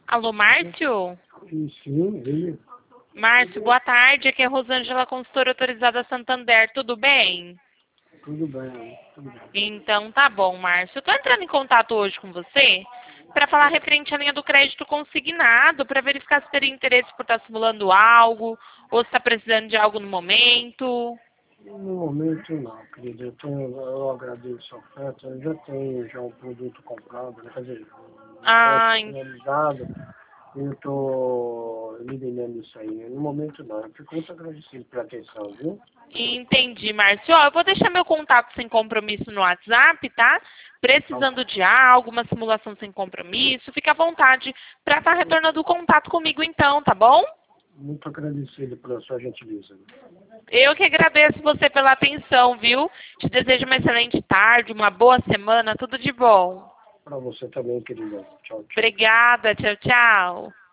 Alô, Márcio? Sim, ele. Márcio, boa tarde. Aqui é Rosângela, consultora autorizada Santander. Tudo bem? Tudo bem, tudo bem. Então, tá bom, Márcio. Eu tô entrando em contato hoje com você para falar referente à linha do crédito consignado, para verificar se teria interesse por estar simulando algo, ou se está precisando de algo no momento. No momento não, querido. Eu agradeço a oferta. Eu já tenho um produto comprado, né? Quer dizer, um Ah, crédito finalizado. Eu estou eliminando isso aí. No momento não. Eu fico muito agradecido pela atenção, viu? entendi, Márcio. Ó, eu vou deixar meu contato sem compromisso no WhatsApp, tá? Precisando de algo, uma simulação sem compromisso, fica à vontade para estar retornando o contato comigo então, tá bom? Muito agradecido pela sua gentileza. Eu que agradeço você pela atenção, viu? Te desejo uma excelente tarde, uma boa semana, tudo de bom. Para você também, querida. Tchau, tchau. Obrigada, tchau, tchau.